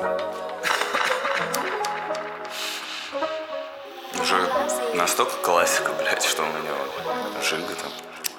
Уже настолько классика, блядь, что у меня Жига там.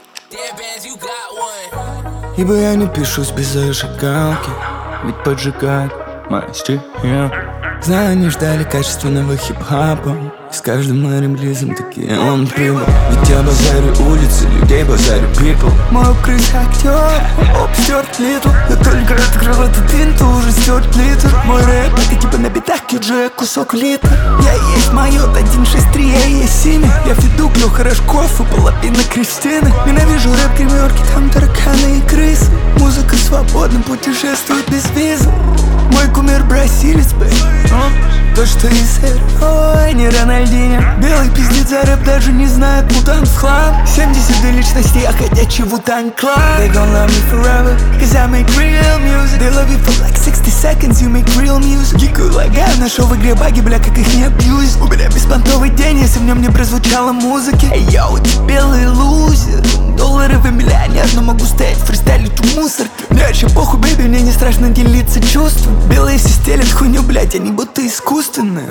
Ибо я не пишусь без зажигалки, ведь поджигает мои стихи. Знаю, они ждали качественного хип-хапа, и с каждым моим релизом такие он прибыл. Ведь я базарю улицы, людей базарю people. Мой крыс актер, Стюарт Литл. Я только открыл этот винт, уже Стюарт Литл. Мой рэп, это типа на битах Киджи, кусок литра. Я есть майот 163, я есть имя. Я Федук, Леха Рожков и половина Кристины. Ненавижу рэп-гримерки, там тараканы и крысы. Музыка свободно путешествует без визы. Мой кумир бразилец, то, что из ой, не Рональдинho. Белый пиздец за рэп даже не знает мутант в хлам. 72 личности, я ходячий Wu-Tang Clan. They gon' love me forever, cause I make real music. They love you for like 60 seconds, you make real music. Гикаю, лагаю, нашел в игре баги, бля, как их не абьюзить. У меня беспонтовый день, если в нем не прозвучало музыки. Эй, йоу, ты белый лузер. Долларовый миллионер, но могу стоять фристайлить в мусорке. Мне вообще похуй, бэйби, мне не страшно делиться чувством. Белые все стелят хуйню, блядь, они будто искусственные.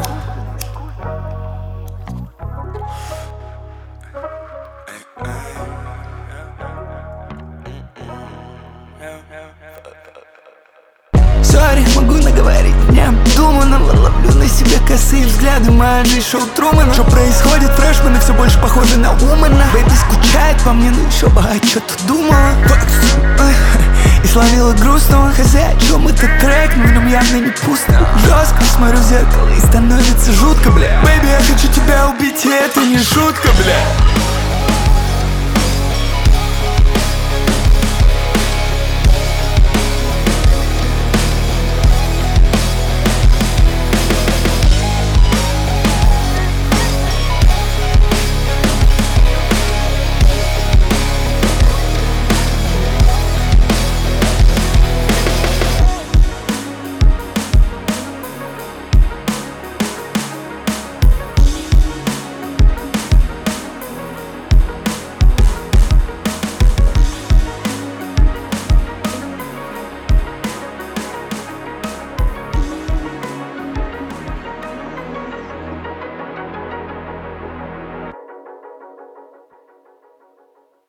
Сори, могу наговорить необдуманно. Ловлю на себе косые взгляды, моя жизнь шоу Трумана. Что происходит, фрешмены все больше похожи на Умана. Бэйби скучает по мне, ну еще бы, а что ты думала? И словила грустного, хз, о чем этот трек, но в нем явно не пусто. Жестко смотрю в зеркало и становится жутко, бля. Бэйби, я хочу тебя убить, и это не шутка, бля.